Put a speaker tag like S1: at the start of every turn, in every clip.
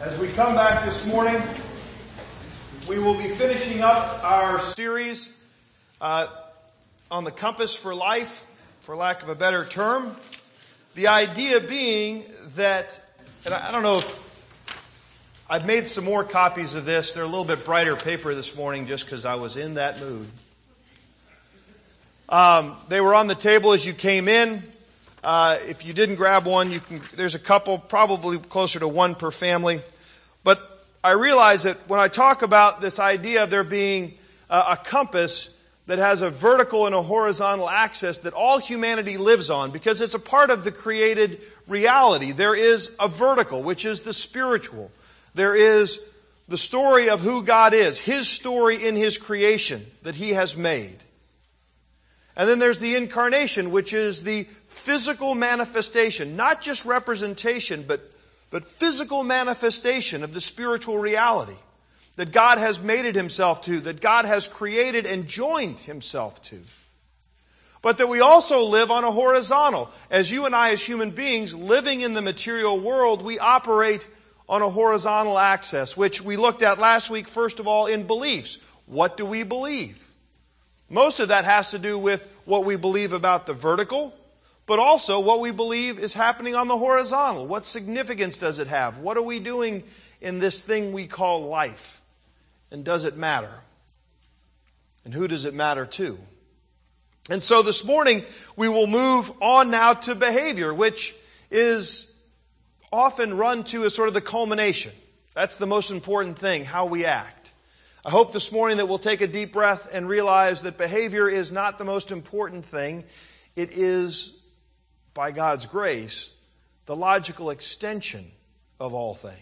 S1: As we come back this morning, we will be finishing up our series on the compass for life, for lack of a better term. The idea being that, and I don't know if I've made some more copies of this. They're a little bit brighter paper this morning just because I was in that mood. They were on the table as you came in. If you didn't grab one, there's a couple, probably closer to one per family. But I realize that when I talk about this idea of there being a compass that has a vertical and a horizontal axis that all humanity lives on, because it's a part of the created reality. There is a vertical, which is the spiritual. There is the story of who God is, His story in His creation that He has made. And then there's the incarnation, which is the physical manifestation, not just representation, but physical manifestation of the spiritual reality that God has mated Himself to, that God has created and joined Himself to. But that we also live on a horizontal. As you and I, as human beings, living in the material world, we operate on a horizontal axis, which we looked at last week, first of all, in beliefs. What do we believe? Most of that has to do with what we believe about the vertical, but also what we believe is happening on the horizontal. What significance does it have? What are we doing in this thing we call life? And does it matter? And who does it matter to? And so this morning we will move on now to behavior, which is often run to as sort of the culmination. That's the most important thing, how we act. I hope this morning that we'll take a deep breath and realize that behavior is not the most important thing. It is, by God's grace, the logical extension of all things.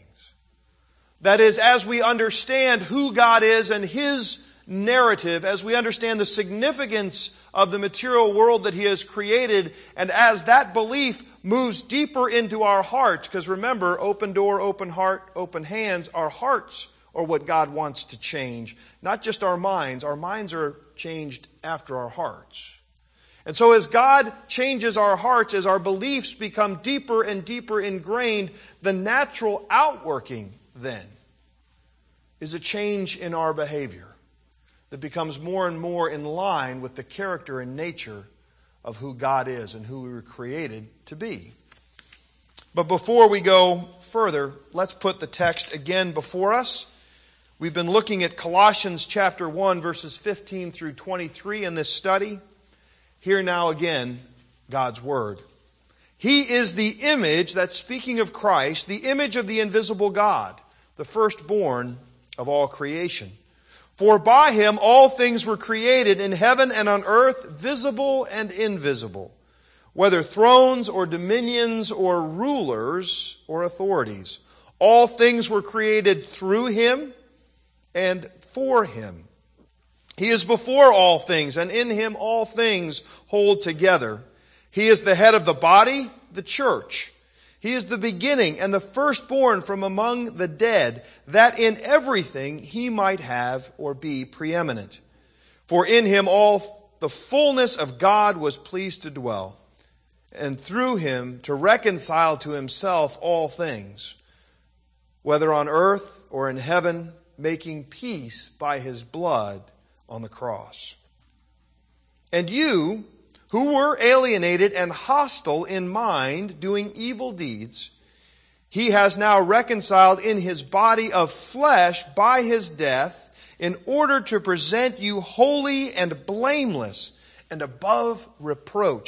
S1: That is, as we understand who God is and His narrative, as we understand the significance of the material world that He has created, and as that belief moves deeper into our hearts, because remember, open door, open heart, open hands, our hearts are what God wants to change, not just our minds. Our minds are changed after our hearts. And so as God changes our hearts, as our beliefs become deeper and deeper ingrained, the natural outworking then is a change in our behavior that becomes more and more in line with the character and nature of who God is and who we were created to be. But before we go further, let's put the text again before us. We've been looking at Colossians chapter 1, verses 15 through 23 in this study. Hear now again God's Word. He is the image, that's speaking of Christ, the image of the invisible God, the firstborn of all creation. For by Him all things were created in heaven and on earth, visible and invisible, whether thrones or dominions or rulers or authorities. All things were created through Him and for Him. He is before all things, and in Him all things hold together. He is the head of the body, the church. He is the beginning and the firstborn from among the dead, that in everything He might have or be preeminent. For in Him all the fullness of God was pleased to dwell, and through Him to reconcile to Himself all things, whether on earth or in heaven, making peace by His blood on the cross. And you, who were alienated and hostile in mind, doing evil deeds, He has now reconciled in His body of flesh by His death, in order to present you holy and blameless and above reproach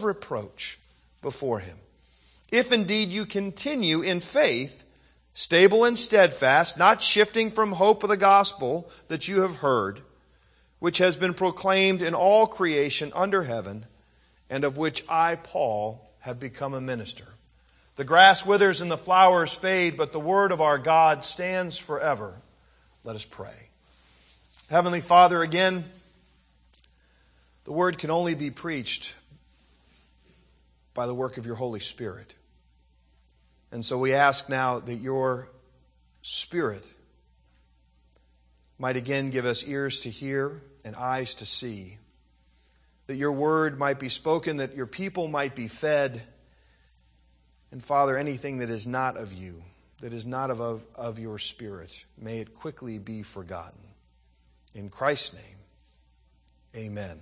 S1: before Him. If indeed you continue in faith, stable and steadfast, not shifting from hope of the gospel that you have heard, which has been proclaimed in all creation under heaven, and of which I, Paul, have become a minister. The grass withers and the flowers fade, but the word of our God stands forever. Let us pray. Heavenly Father, again, the word can only be preached by the work of your Holy Spirit. And so we ask now that your Spirit might again give us ears to hear and eyes to see, that your word might be spoken, that your people might be fed, and Father, anything that is not of you that is not of your Spirit, may it quickly be forgotten. In Christ's name, amen.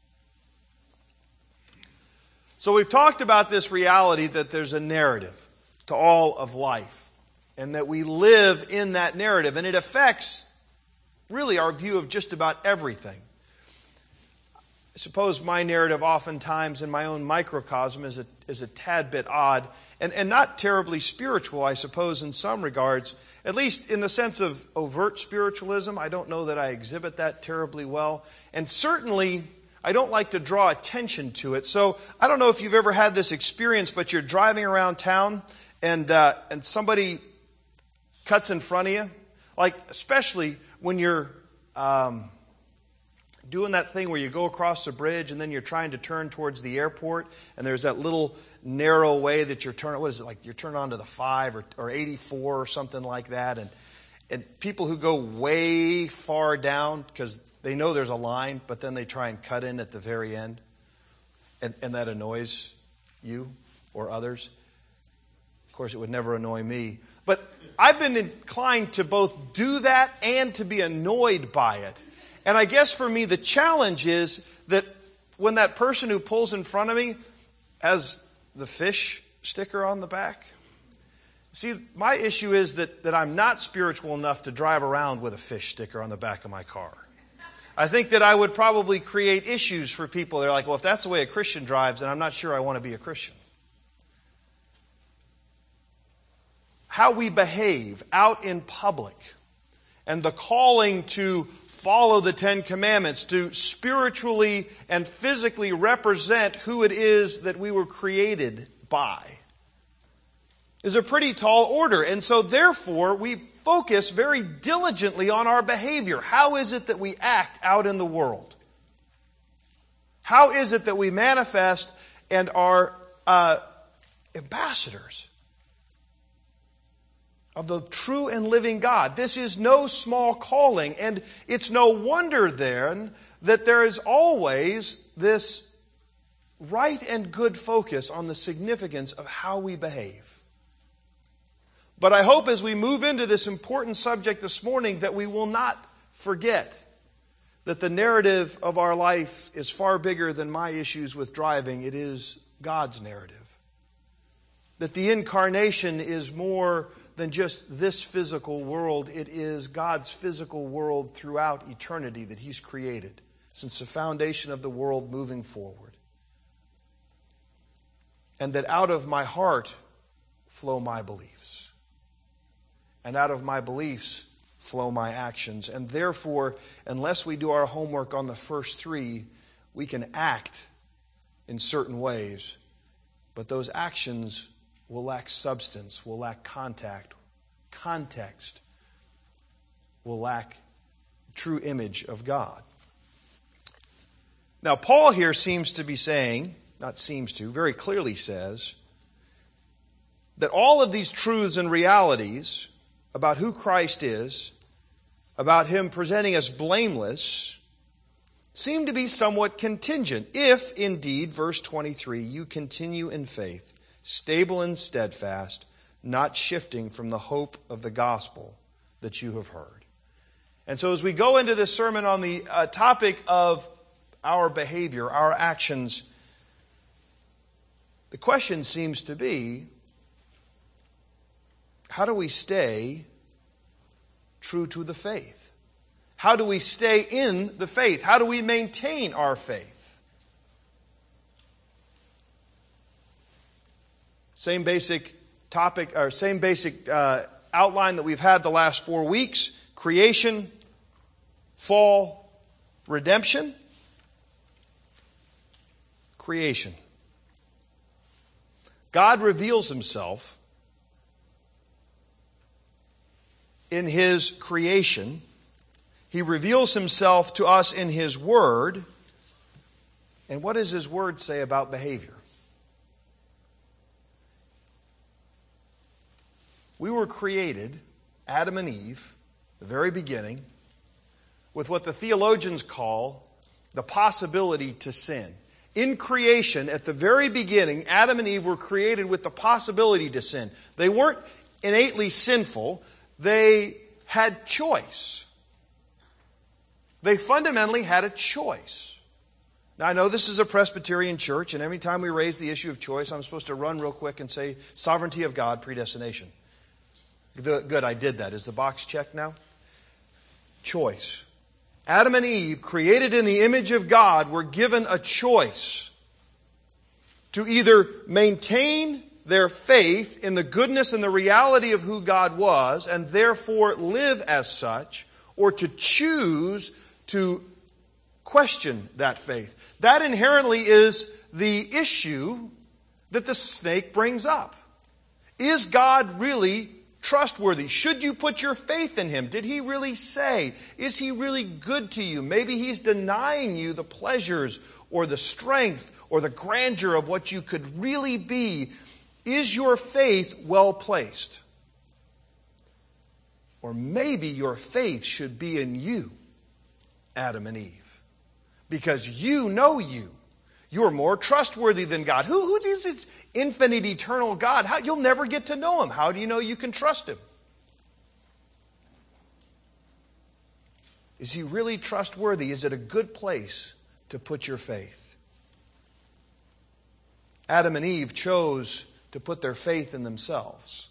S1: So we've talked about this reality that there's a narrative to all of life, and that we live in that narrative, and it affects really our view of just about everything. I suppose my narrative oftentimes in my own microcosm is a tad bit odd, and not terribly spiritual, I suppose, in some regards, at least in the sense of overt spiritualism. I don't know that I exhibit that terribly well, and certainly I don't like to draw attention to it. So I don't know if you've ever had this experience, but you're driving around town and somebody cuts in front of you. Like, especially when you're doing that thing where you go across the bridge and then you're trying to turn towards the airport, and there's that little narrow way that you're turning. What is it, like you're turning onto the 5 or 84 or something like that. And people who go way far down because they know there's a line, but then they try and cut in at the very end. And that annoys you or others. Of course, it would never annoy me. But I've been inclined to both do that and to be annoyed by it. And I guess for me, the challenge is that when that person who pulls in front of me has the fish sticker on the back. See, my issue is that I'm not spiritual enough to drive around with a fish sticker on the back of my car. I think that I would probably create issues for people. They're like, well, if that's the way a Christian drives, then I'm not sure I want to be a Christian. How we behave out in public and the calling to follow the Ten Commandments, to spiritually and physically represent who it is that we were created by, is a pretty tall order. And so therefore, we focus very diligently on our behavior. How is it that we act out in the world? How is it that we manifest and are ambassadors of the true and living God? This is no small calling, and it's no wonder then that there is always this right and good focus on the significance of how we behave. But I hope as we move into this important subject this morning that we will not forget that the narrative of our life is far bigger than my issues with driving. It is God's narrative. That the incarnation is more than just this physical world. It is God's physical world throughout eternity that He's created since the foundation of the world moving forward. And that out of my heart flow my beliefs. And out of my beliefs flow my actions. And therefore, unless we do our homework on the first three, we can act in certain ways. But those actions will lack substance, will lack context, will lack true image of God. Now, Paul here seems to be saying, very clearly says, that all of these truths and realities about who Christ is, about Him presenting us blameless, seem to be somewhat contingent. If, indeed, verse 23, you continue in faith, stable and steadfast, not shifting from the hope of the gospel that you have heard. And so as we go into this sermon on the topic of our behavior, our actions, the question seems to be, how do we stay true to the faith? How do we stay in the faith? How do we maintain our faith? Same basic topic, or same basic outline that we've had the last 4 weeks. Creation, fall, redemption. Creation. God reveals Himself in His creation. He reveals Himself to us in His Word. And what does His Word say about behavior? We were created, Adam and Eve, the very beginning, with what the theologians call the possibility to sin. In creation, at the very beginning, Adam and Eve were created with the possibility to sin. They weren't innately sinful, they had choice. They fundamentally had a choice. Now, I know this is a Presbyterian church, and every time we raise the issue of choice, I'm supposed to run real quick and say, sovereignty of God, predestination. Good, I did that. Is the box checked now? Choice. Adam and Eve, created in the image of God, were given a choice to either maintain their faith in the goodness and the reality of who God was, and therefore live as such, or to choose to question that faith. That inherently is the issue that the snake brings up. Is God really trustworthy? Should you put your faith in Him? Did He really say? Is He really good to you? Maybe He's denying you the pleasures or the strength or the grandeur of what you could really be. Is your faith well placed? Or maybe your faith should be in you, Adam and Eve. Because you know you. You're more trustworthy than God. Who is this infinite, eternal God? You'll never get to know Him. How do you know you can trust Him? Is He really trustworthy? Is it a good place to put your faith? Adam and Eve chose to put their faith in themselves.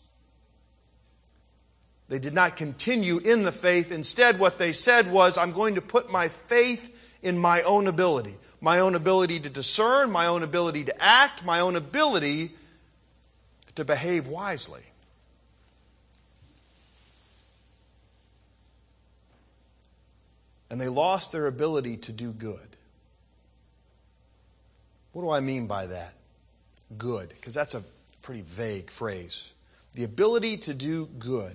S1: They did not continue in the faith. Instead, what they said was, I'm going to put my faith in my own ability. My own ability to discern, my own ability to act, my own ability to behave wisely. And they lost their ability to do good. What do I mean by that? Good, because that's a pretty vague phrase. The ability to do good.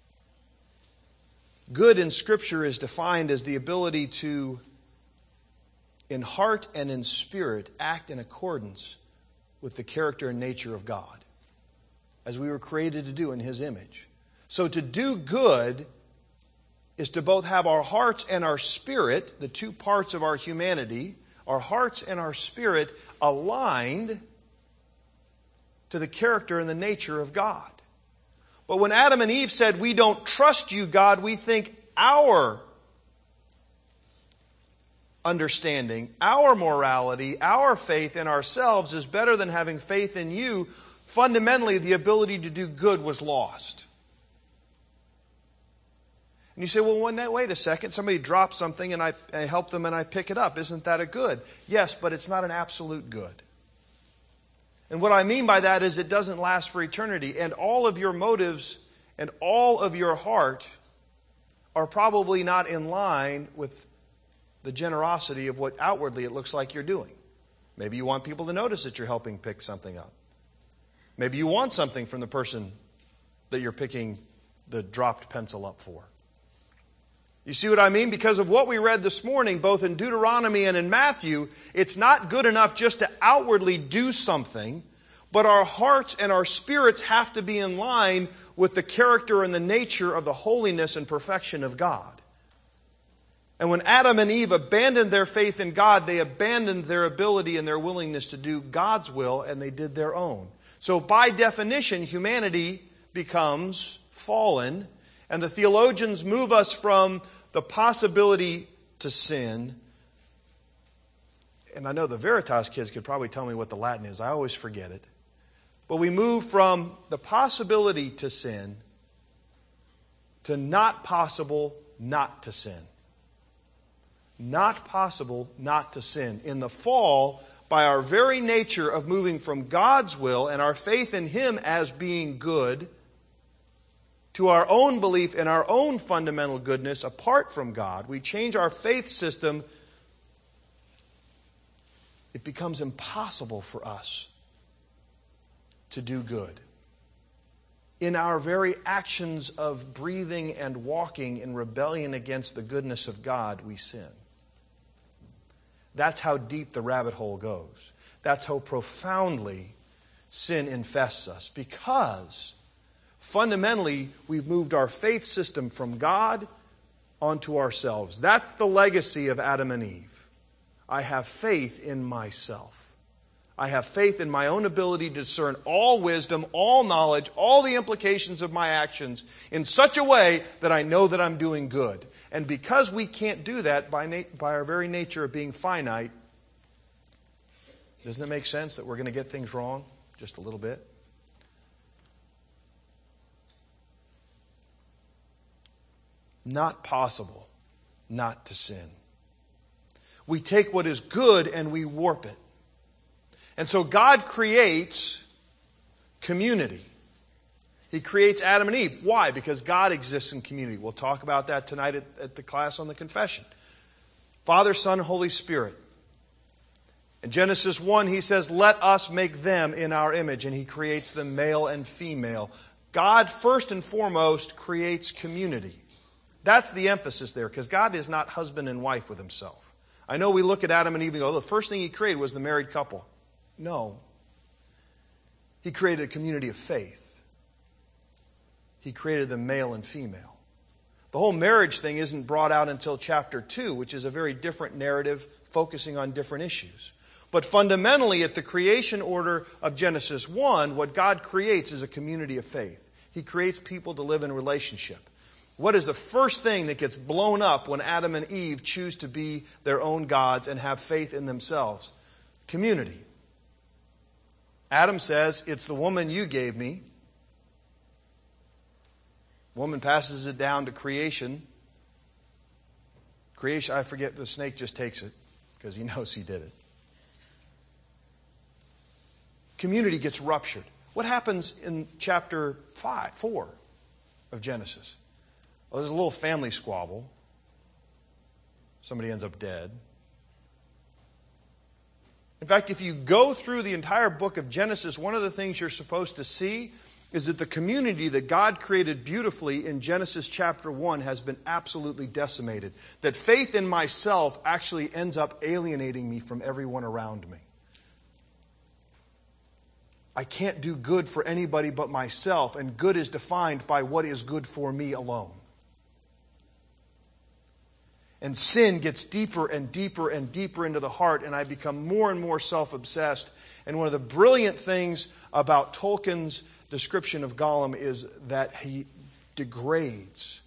S1: Good in Scripture is defined as the ability to, in heart and in spirit, act in accordance with the character and nature of God, as we were created to do in His image. So to do good is to both have our hearts and our spirit, the two parts of our humanity, our hearts and our spirit aligned to the character and the nature of God. But when Adam and Eve said, we don't trust you, God, we think our understanding, our morality, our faith in ourselves is better than having faith in you, fundamentally the ability to do good was lost. And you say, well, wait a second, somebody dropped something and I help them and I pick it up. Isn't that a good? Yes, but it's not an absolute good. And what I mean by that is it doesn't last for eternity. And all of your motives and all of your heart are probably not in line with the generosity of what outwardly it looks like you're doing. Maybe you want people to notice that you're helping pick something up. Maybe you want something from the person that you're picking the dropped pencil up for. You see what I mean? Because of what we read this morning, both in Deuteronomy and in Matthew, it's not good enough just to outwardly do something, but our hearts and our spirits have to be in line with the character and the nature of the holiness and perfection of God. And when Adam and Eve abandoned their faith in God, they abandoned their ability and their willingness to do God's will, and they did their own. So by definition, humanity becomes fallen, and the theologians move us from the possibility to sin. And I know the Veritas kids could probably tell me what the Latin is. I always forget it. But we move from the possibility to sin to not possible not to sin. Not possible not to sin. In the fall, by our very nature of moving from God's will and our faith in Him as being good to our own belief in our own fundamental goodness apart from God, we change our faith system. It becomes impossible for us to do good. In our very actions of breathing and walking in rebellion against the goodness of God, we sin. That's how deep the rabbit hole goes. That's how profoundly sin infests us. Because fundamentally, we've moved our faith system from God onto ourselves. That's the legacy of Adam and Eve. I have faith in myself. I have faith in my own ability to discern all wisdom, all knowledge, all the implications of my actions in such a way that I know that I'm doing good. And because we can't do that by our very nature of being finite, doesn't it make sense that we're going to get things wrong just a little bit? Not possible not to sin. We take what is good and we warp it. And so God creates community. He creates Adam and Eve. Why? Because God exists in community. We'll talk about that tonight at the class on the confession. Father, Son, Holy Spirit. In Genesis 1, he says, let us make them in our image. And he creates them male and female. God, first and foremost, creates community. That's the emphasis there, because God is not husband and wife with himself. I know we look at Adam and Eve and go, the first thing he created was the married couple. No. He created a community of faith. He created them male and female. The whole marriage thing isn't brought out until chapter 2, which is a very different narrative focusing on different issues. But fundamentally, at the creation order of Genesis 1, what God creates is a community of faith. He creates people to live in relationship. What is the first thing that gets blown up when Adam and Eve choose to be their own gods and have faith in themselves? Community. Adam says, it's the woman you gave me. Woman passes it down to creation. Creation, I forget, the snake just takes it because he knows he did it. Community gets ruptured. What happens in chapter 4 of Genesis? Well, there's a little family squabble. Somebody ends up dead. In fact, if you go through the entire book of Genesis, one of the things you're supposed to see is that the community that God created beautifully in Genesis chapter 1 has been absolutely decimated. That faith in myself actually ends up alienating me from everyone around me. I can't do good for anybody but myself, and good is defined by what is good for me alone. And sin gets deeper and deeper and deeper into the heart, and I become more and more self-obsessed. And one of the brilliant things about Tolkien's description of Gollum is that he degrades,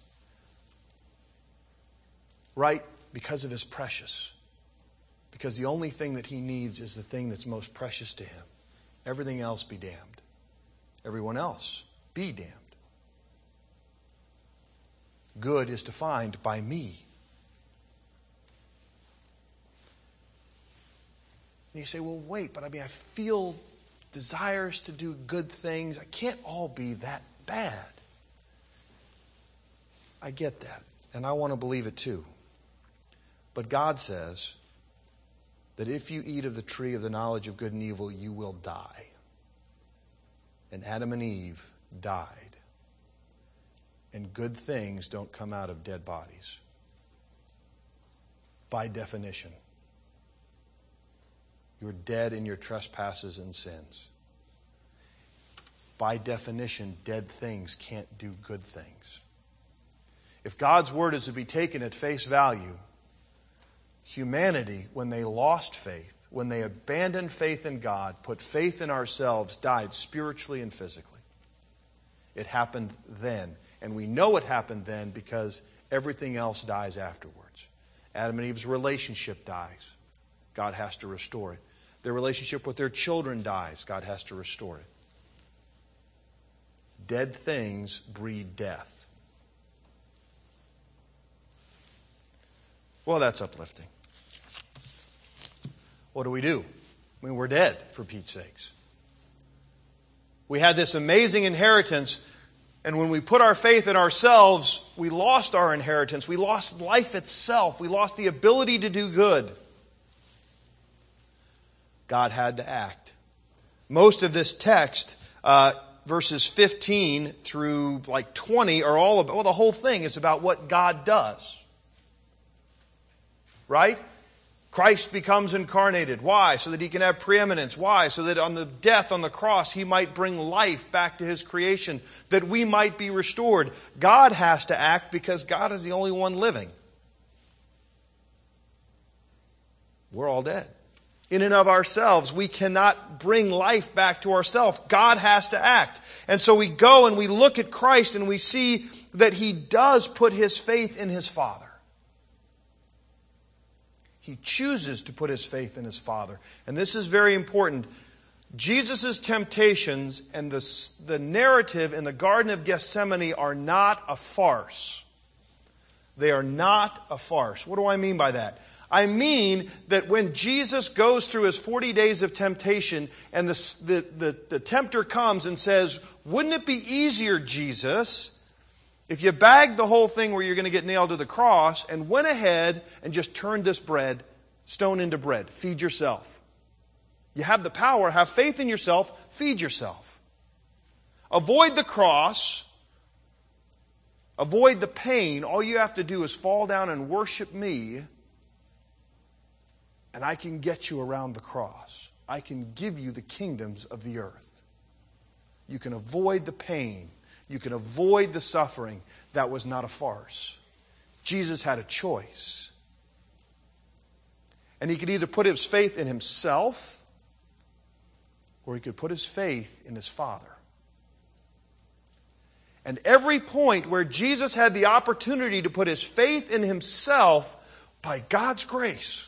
S1: right? Because of his precious. Because the only thing that he needs is the thing that's most precious to him. Everything else be damned. Everyone else be damned. Good is defined by me. And you say, well, wait, but I feel desires to do good things. I can't all be that bad. I get that, and I want to believe it too. But God says that if you eat of the tree of the knowledge of good and evil, you will die. And Adam and Eve died. And good things don't come out of dead bodies. By definition. You're dead in your trespasses and sins. By definition, dead things can't do good things. If God's word is to be taken at face value, humanity, when they lost faith, when they abandoned faith in God, put faith in ourselves, died spiritually and physically. It happened then. And we know it happened then because everything else dies afterwards. Adam and Eve's relationship dies. God has to restore it. Their relationship with their children dies. God has to restore it. Dead things breed death. Well, that's uplifting. What do? We're dead, for Pete's sakes. We had this amazing inheritance, and when we put our faith in ourselves, we lost our inheritance. We lost life itself. We lost the ability to do good. God had to act. Most of this text, verses 15 through 20, are all about, the whole thing is about what God does. Right? Christ becomes incarnated. Why? So that he can have preeminence. Why? So that on the death on the cross, he might bring life back to his creation, that we might be restored. God has to act because God is the only one living. We're all dead. in and of ourselves. We cannot bring life back to ourselves. God has to act. And so we go and we look at Christ and we see that He does put His faith in His Father. He chooses to put His faith in His Father. And this is very important. Jesus' temptations and the narrative in the Garden of Gethsemane are not a farce. They are not a farce. What do I mean by that? I mean that when Jesus goes through His 40 days of temptation and the tempter comes and says, wouldn't it be easier, Jesus, if you bagged the whole thing where you're going to get nailed to the cross and went ahead and just turned this stone into bread, feed yourself. You have the power, have faith in yourself, feed yourself. Avoid the cross, avoid the pain. All you have to do is fall down and worship me, and I can get you around the cross. I can give you the kingdoms of the earth. You can avoid the pain. You can avoid the suffering. That was not a farce. Jesus had a choice. And He could either put His faith in Himself, or He could put His faith in His Father. And every point where Jesus had the opportunity to put His faith in Himself, by God's grace,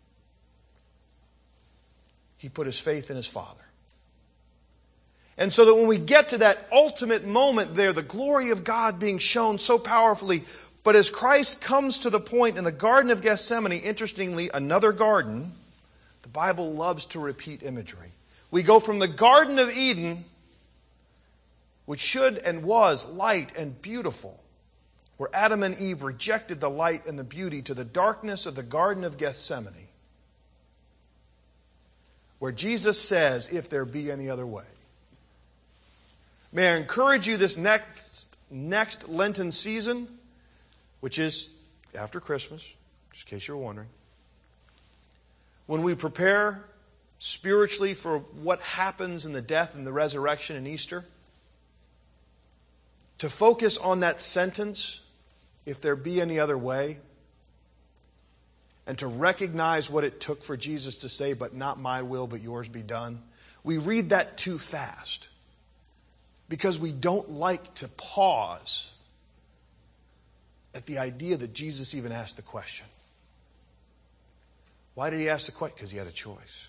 S1: He put His faith in His Father. And so that when we get to that ultimate moment there, the glory of God being shown so powerfully, but as Christ comes to the point in the Garden of Gethsemane, interestingly, another garden, the Bible loves to repeat imagery. We go from the Garden of Eden, which should and was light and beautiful, where Adam and Eve rejected the light and the beauty, to the darkness of the Garden of Gethsemane, where Jesus says, if there be any other way. May I encourage you this next Lenten season, which is after Christmas, just in case you were wondering, when we prepare spiritually for what happens in the death and the resurrection and Easter, to focus on that sentence, if there be any other way, and to recognize what it took for Jesus to say, but not my will, but yours be done. We read that too fast because we don't like to pause at the idea that Jesus even asked the question. Why did He ask the question? Because He had a choice.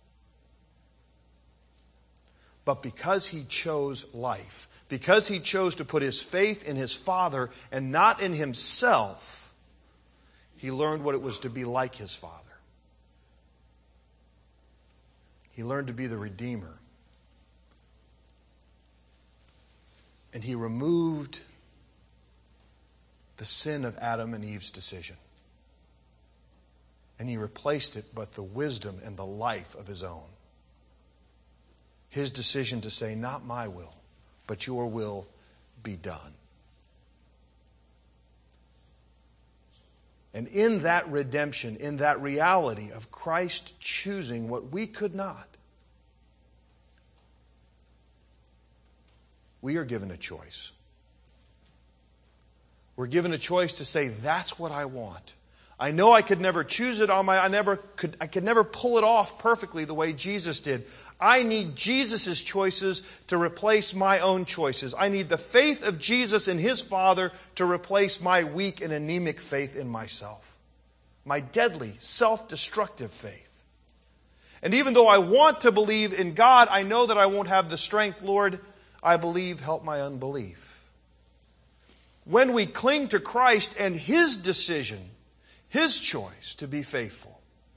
S1: But because He chose life, because He chose to put His faith in His Father and not in Himself, He learned what it was to be like His Father. He learned to be the Redeemer. And He removed the sin of Adam and Eve's decision. And He replaced it with the wisdom and the life of His own. His decision to say, not my will, but your will be done. And in that redemption, in that reality of Christ choosing what we could not, we are given a choice. We're given a choice to say, that's what I want. I know I could never choose it on I could never pull it off perfectly the way Jesus did. I need Jesus' choices to replace my own choices. I need the faith of Jesus in His Father to replace my weak and anemic faith in myself. My deadly, self-destructive faith. And even though I want to believe in God, I know that I won't have the strength. Lord, I believe, help my unbelief. When we cling to Christ and His decision, His choice to be faithful,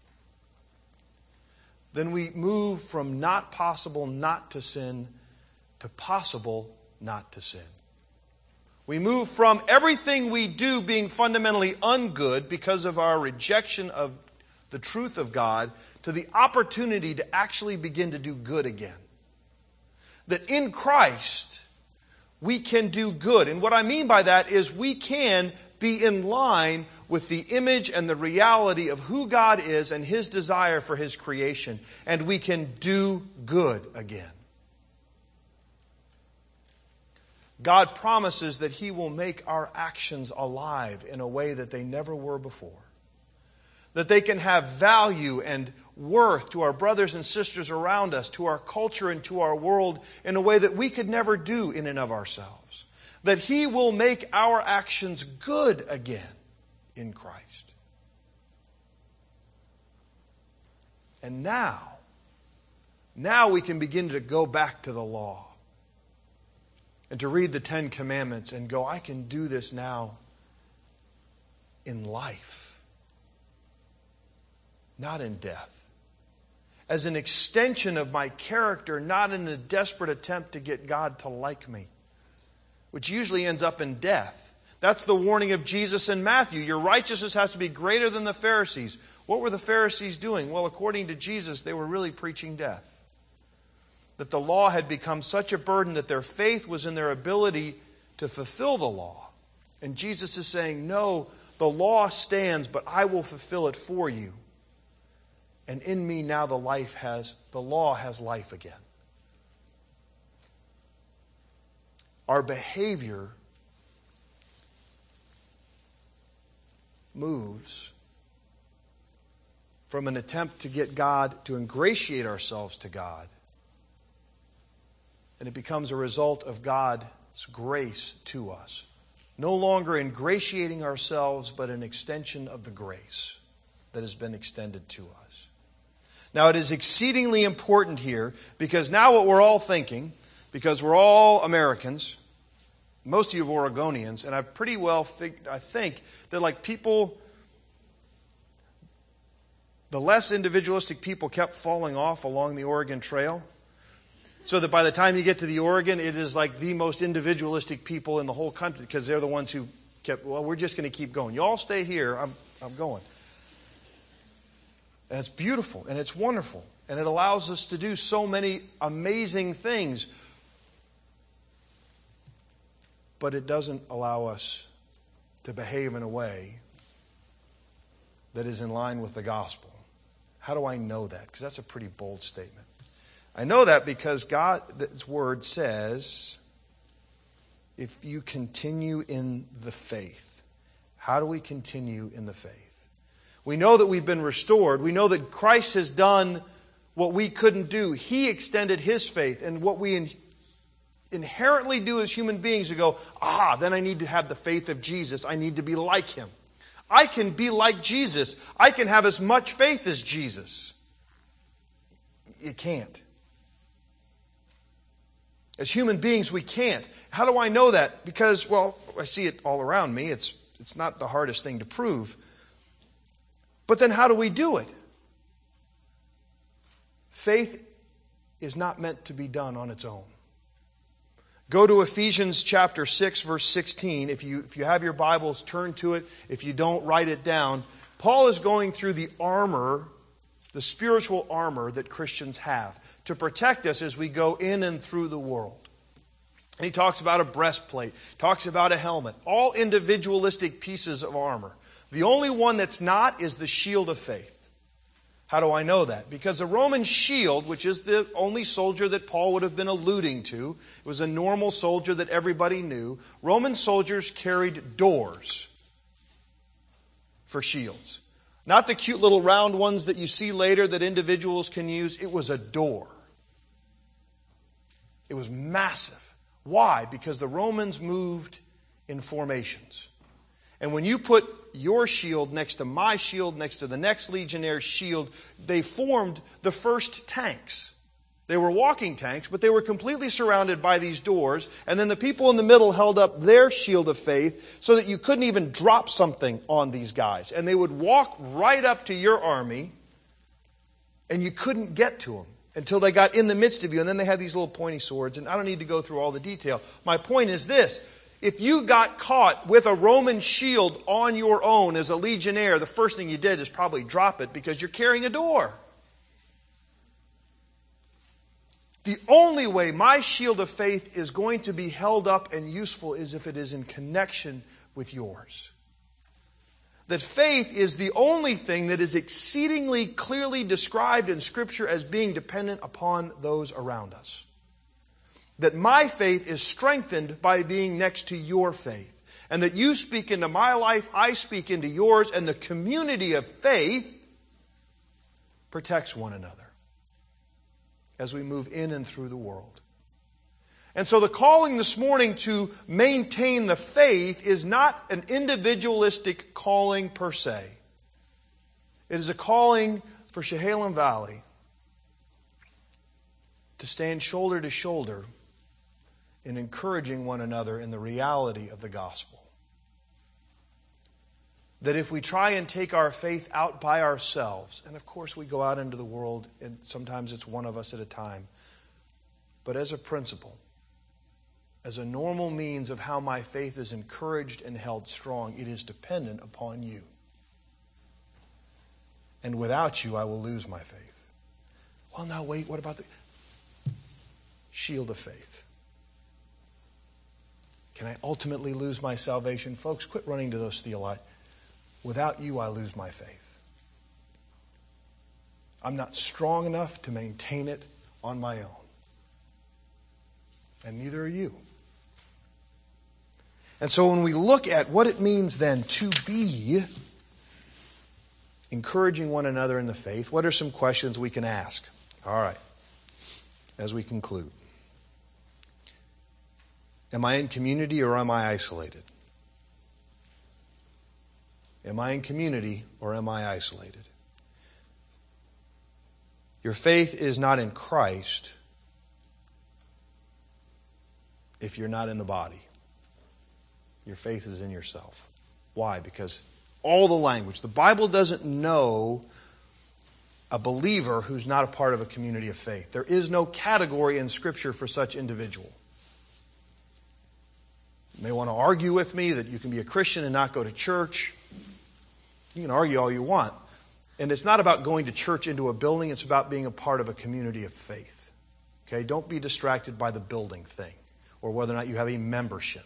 S1: then we move from not possible not to sin to possible not to sin. We move from everything we do being fundamentally ungood because of our rejection of the truth of God to the opportunity to actually begin to do good again. That in Christ, we can do good. And what I mean by that is we can be in line with the image and the reality of who God is and His desire for His creation. And we can do good again. God promises that He will make our actions alive in a way that they never were before. that they can have value and worth to our brothers and sisters around us, to our culture and to our world in a way that we could never do in and of ourselves. That He will make our actions good again in Christ. And now we can begin to go back to the law and to read the 10 Commandments and go, I can do this now in life, not in death. As an extension of my character, not in a desperate attempt to get God to like me, which usually ends up in death. That's the warning of Jesus in Matthew. Your righteousness has to be greater than the Pharisees. What were the Pharisees doing? Well, according to Jesus, they were really preaching death. That the law had become such a burden that their faith was in their ability to fulfill the law. And Jesus is saying, no, the law stands, but I will fulfill it for you. And in me now the law has life again. Our behavior moves from an attempt to get God, to ingratiate ourselves to God. And it becomes a result of God's grace to us. No longer ingratiating ourselves, but an extension of the grace that has been extended to us. Now, it is exceedingly important here, because now what we're all thinking, because we're all Americans, most of you are Oregonians, and I've pretty well I think that like people, the less individualistic people kept falling off along the Oregon Trail, so that by the time you get to the Oregon, it is like the most individualistic people in the whole country, because they're the ones who kept, well, we're just going to keep going. You all stay here, I'm going. And it's beautiful, and it's wonderful, and it allows us to do so many amazing things. But it doesn't allow us to behave in a way that is in line with the gospel. How do I know that? Because that's a pretty bold statement. I know that because God's Word says, if you continue in the faith. How do we continue in the faith? We know that we've been restored. We know that Christ has done what we couldn't do. He extended His faith. And what we inherently do as human beings is go, then I need to have the faith of Jesus. I need to be like Him. I can be like Jesus. I can have as much faith as Jesus. You can't. As human beings, we can't. How do I know that? Because, well, I see it all around me. It's not the hardest thing to prove. But then how do we do it? Faith is not meant to be done on its own. Go to Ephesians chapter 6, verse 16. If you have your Bibles, turn to it. If you don't, write it down. Paul is going through the armor, the spiritual armor that Christians have to protect us as we go in and through the world. And he talks about a breastplate, talks about a helmet, all individualistic pieces of armor. The only one that's not is the shield of faith. How do I know that? Because the Roman shield, which is the only soldier that Paul would have been alluding to, it was a normal soldier that everybody knew. Roman soldiers carried doors for shields. Not the cute little round ones that you see later that individuals can use. It was a door. It was massive. Why? Because the Romans moved in formations. And when you put your shield next to my shield, next to the next legionnaire's shield, they formed the first tanks. They were walking tanks, but they were completely surrounded by these doors. And then the people in the middle held up their shield of faith so that you couldn't even drop something on these guys. And they would walk right up to your army, and you couldn't get to them until they got in the midst of you. And then they had these little pointy swords. And I don't need to go through all the detail. My point is this. If you got caught with a Roman shield on your own as a legionnaire, the first thing you did is probably drop it because you're carrying a door. The only way my shield of faith is going to be held up and useful is if it is in connection with yours. That faith is the only thing that is exceedingly clearly described in Scripture as being dependent upon those around us. That my faith is strengthened by being next to your faith. and that you speak into my life, I speak into yours, and the community of faith protects one another as we move in and through the world. And so the calling this morning to maintain the faith is not an individualistic calling per se. It is a calling for Chehalem Valley to stand shoulder to shoulder in encouraging one another in the reality of the gospel. That if we try and take our faith out by ourselves, and of course we go out into the world and sometimes it's one of us at a time, but as a principle, as a normal means of how my faith is encouraged and held strong, it is dependent upon you. And without you, I will lose my faith. Well, now wait, what about the shield of faith? Can I ultimately lose my salvation? Folks, quit running to those theologians. Without you, I lose my faith. I'm not strong enough to maintain it on my own. And neither are you. And so when we look at what it means then to be encouraging one another in the faith, what are some questions we can ask? All right, as we conclude. Am I in community or am I isolated? Am I in community or am I isolated? Your faith is not in Christ if you're not in the body. Your faith is in yourself. Why? Because all the language, the Bible doesn't know a believer who's not a part of a community of faith. There is no category in Scripture for such individual. You may want to argue with me that you can be a Christian and not go to church. You can argue all you want. And it's not about going to church into a building. It's about being a part of a community of faith. Okay? Don't be distracted by the building thing or whether or not you have a membership.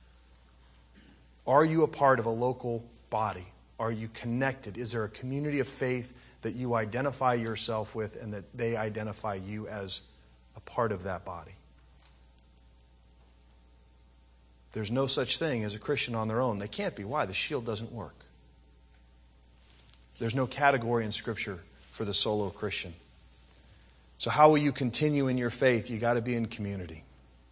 S1: Are you a part of a local body? Are you connected? Is there a community of faith that you identify yourself with and that they identify you as a part of that body? There's no such thing as a Christian on their own. They can't be. Why? The shield doesn't work. There's no category in Scripture for the solo Christian. So how will you continue in your faith? You got to be in community.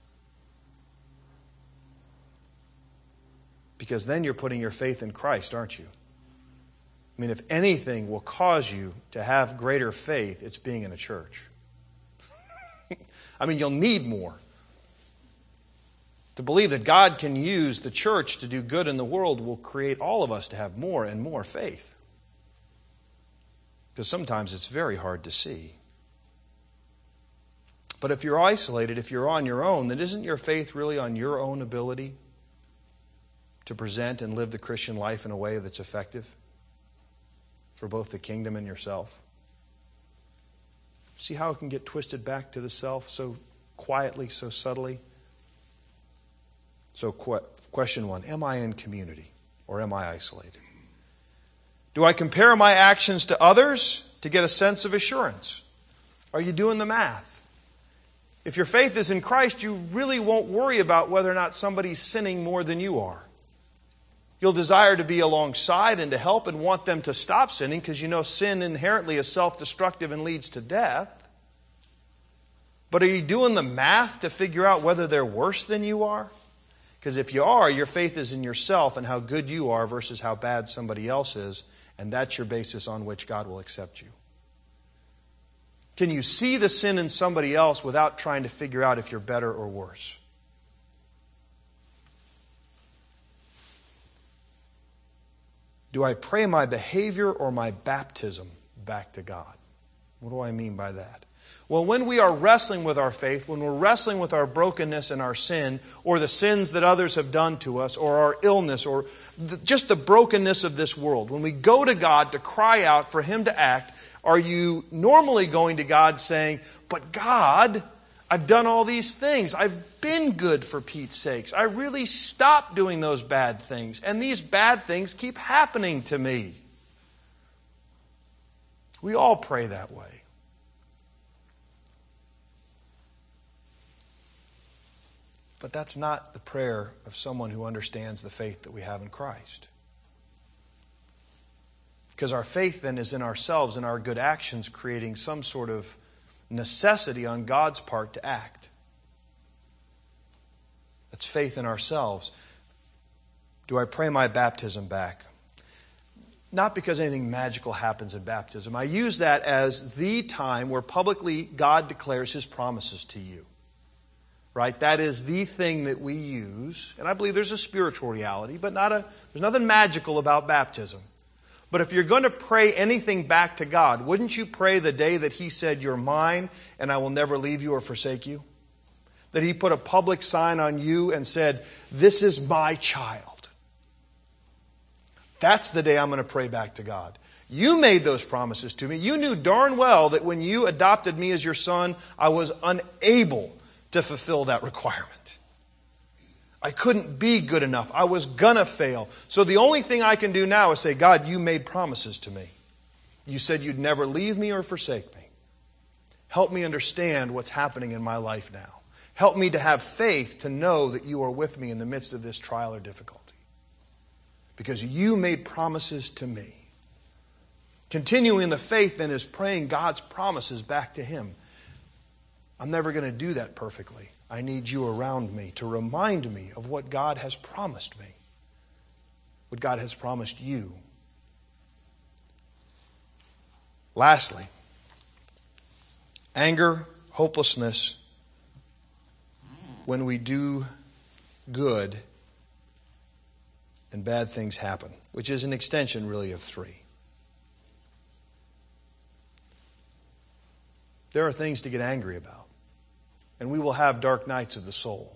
S1: Because then you're putting your faith in Christ, aren't you? I mean, if anything will cause you to have greater faith, it's being in a church. I mean, you'll need more. To believe that God can use the church to do good in the world will create all of us to have more and more faith. Because sometimes it's very hard to see. But if you're isolated, if you're on your own, then isn't your faith really on your own ability to present and live the Christian life in a way that's effective for both the kingdom and yourself? See how it can get twisted back to the self so quietly, so subtly? So question one, am I in community or am I isolated? Do I compare my actions to others to get a sense of assurance? Are you doing the math? If your faith is in Christ, you really won't worry about whether or not somebody's sinning more than you are. You'll desire to be alongside and to help and want them to stop sinning because you know sin inherently is self-destructive and leads to death. But are you doing the math to figure out whether they're worse than you are? Because if you are, your faith is in yourself and how good you are versus how bad somebody else is, and that's your basis on which God will accept you. Can you see the sin in somebody else without trying to figure out if you're better or worse? Do I pray my behavior or my baptism back to God? What do I mean by that? Well, when we are wrestling with our faith, when we're wrestling with our brokenness and our sin, or the sins that others have done to us, or our illness, or just the brokenness of this world, when we go to God to cry out for Him to act, are you normally going to God saying, but God, I've done all these things. I've been good for Pete's sakes. I really stopped doing those bad things, and these bad things keep happening to me. We all pray that way. But that's not the prayer of someone who understands the faith that we have in Christ. Because our faith then is in ourselves and our good actions creating some sort of necessity on God's part to act. That's faith in ourselves. Do I pray my baptism back? Not because anything magical happens in baptism. I use that as the time where publicly God declares His promises to you. Right? That is the thing that we use. And I believe there's a spiritual reality, but there's nothing magical about baptism. But if you're going to pray anything back to God, wouldn't you pray the day that He said, "You're mine, and I will never leave you or forsake you"? That He put a public sign on you and said, "This is my child." That's the day I'm going to pray back to God. You made those promises to me. You knew darn well that when you adopted me as your son, I was unable to fulfill that requirement. I couldn't be good enough. I was going to fail. So the only thing I can do now is say, "God, you made promises to me. You said you'd never leave me or forsake me. Help me understand what's happening in my life now. Help me to have faith to know that you are with me in the midst of this trial or difficulty. Because you made promises to me." Continuing in the faith then is praying God's promises back to Him. I'm never going to do that perfectly. I need you around me to remind me of what God has promised me, what God has promised you. Lastly, anger, hopelessness, when we do good and bad things happen, which is an extension really of 3. There are things to get angry about. And we will have dark nights of the soul.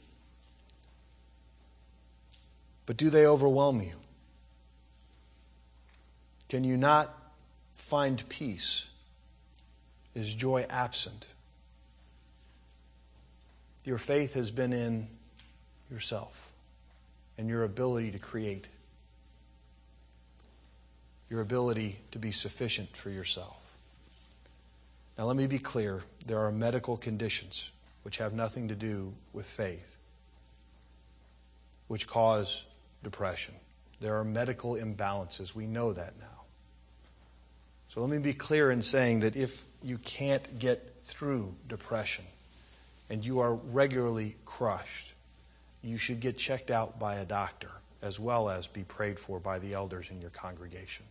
S1: But do they overwhelm you? Can you not find peace? Is joy absent? Your faith has been in yourself and your ability to create. Your ability to be sufficient for yourself. Now let me be clear, there are medical conditions which have nothing to do with faith, which cause depression. There are medical imbalances. We know that now. So let me be clear in saying that if you can't get through depression and you are regularly crushed, you should get checked out by a doctor as well as be prayed for by the elders in your congregation.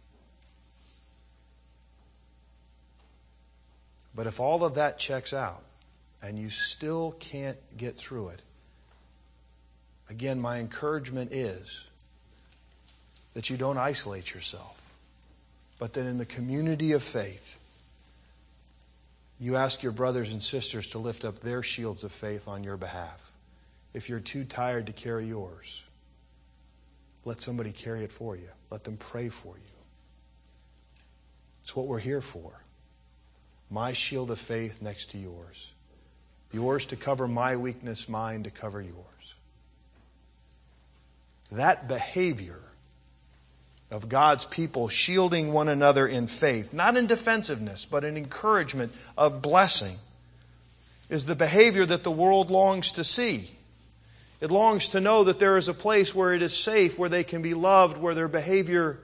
S1: But if all of that checks out and you still can't get through it, again, my encouragement is that you don't isolate yourself, but that in the community of faith, you ask your brothers and sisters to lift up their shields of faith on your behalf. If you're too tired to carry yours, let somebody carry it for you. Let them pray for you. It's what we're here for. My shield of faith next to yours. Yours to cover my weakness, mine to cover yours. That behavior of God's people shielding one another in faith, not in defensiveness, but in encouragement of blessing, is the behavior that the world longs to see. It longs to know that there is a place where it is safe, where they can be loved, where their behavior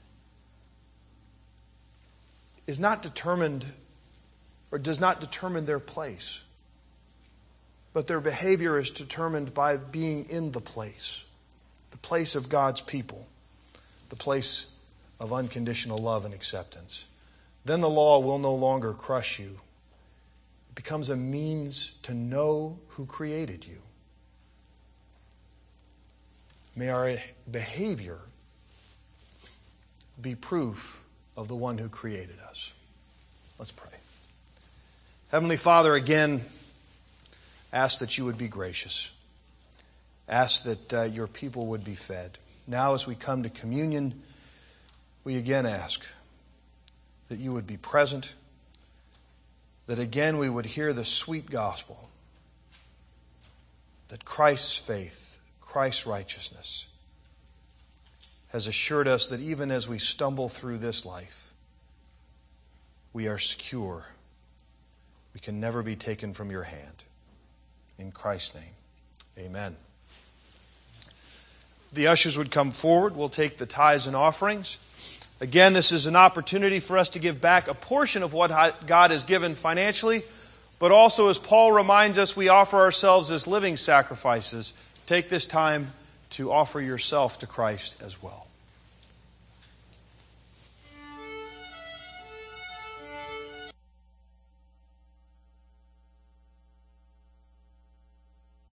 S1: is not determined or does not determine their place. But their behavior is determined by being in the place of God's people, the place of unconditional love and acceptance. Then the law will no longer crush you. It becomes a means to know who created you. May our behavior be proof of the one who created us. Let's pray. Heavenly Father, again, ask that you would be gracious. Ask that your people would be fed. Now as we come to communion, we again ask that you would be present, that again we would hear the sweet gospel, that Christ's faith, Christ's righteousness, has assured us that even as we stumble through this life, we are secure. We can never be taken from your hand. In Christ's name, Amen. The ushers would come forward. We'll take the tithes and offerings. Again, this is an opportunity for us to give back a portion of what God has given financially, but also, as Paul reminds us, we offer ourselves as living sacrifices. Take this time to offer yourself to Christ as well.